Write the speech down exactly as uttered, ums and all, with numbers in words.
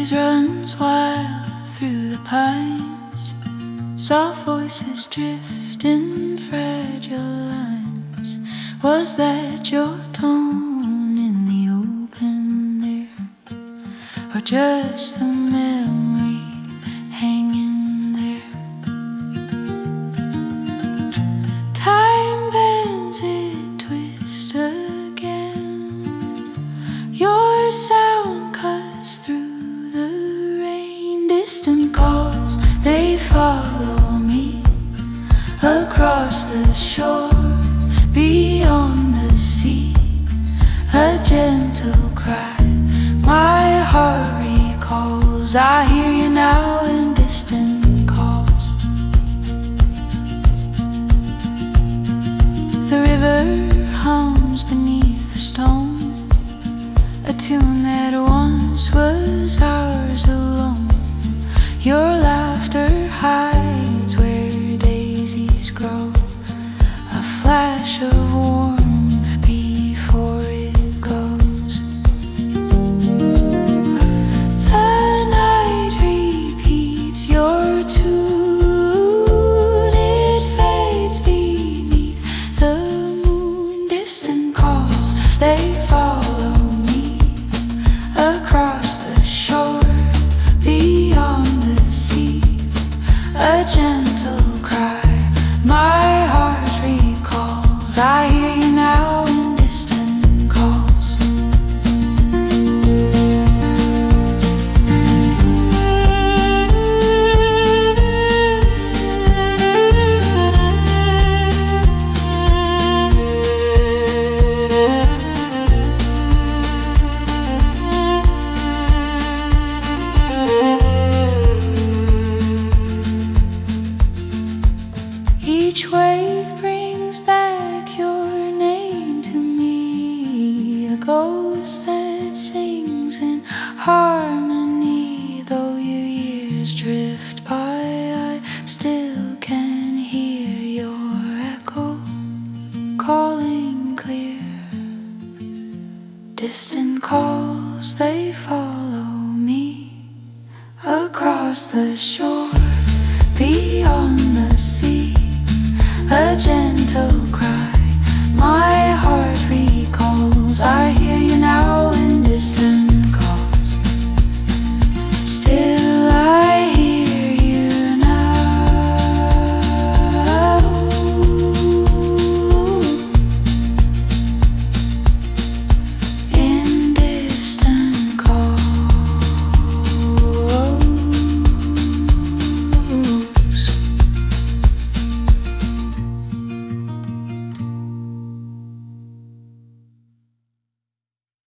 breeze runs wild through the pines, soft voices drift in fragile lines. Was that your tone in the open air, or just the memory hanging there? Time bends, it twists again. Your sound cuts through the rain. Distant calls, they follow me across the shore, beyond the sea. A gentle cry, my heart recalls. I hear you now in distant calls. The river hums beneath the stone, a tune that once was ours alone. Your laughter hides where daisies grow, a flash of warmth before it goes. The night repeats your tune, it fades beneath the moon. Distant calls, they follow me across the shore, beyond the sea. A gentle cry, my heart recalls. I hear you now in distant calls. Each wave brings back your name to me, a ghost that sings in harmony. Though your years drift by, I still can hear your echo calling clear. Distant calls, they follow me across the shore, beyond the sea. A gentle cry, my heart recalls. I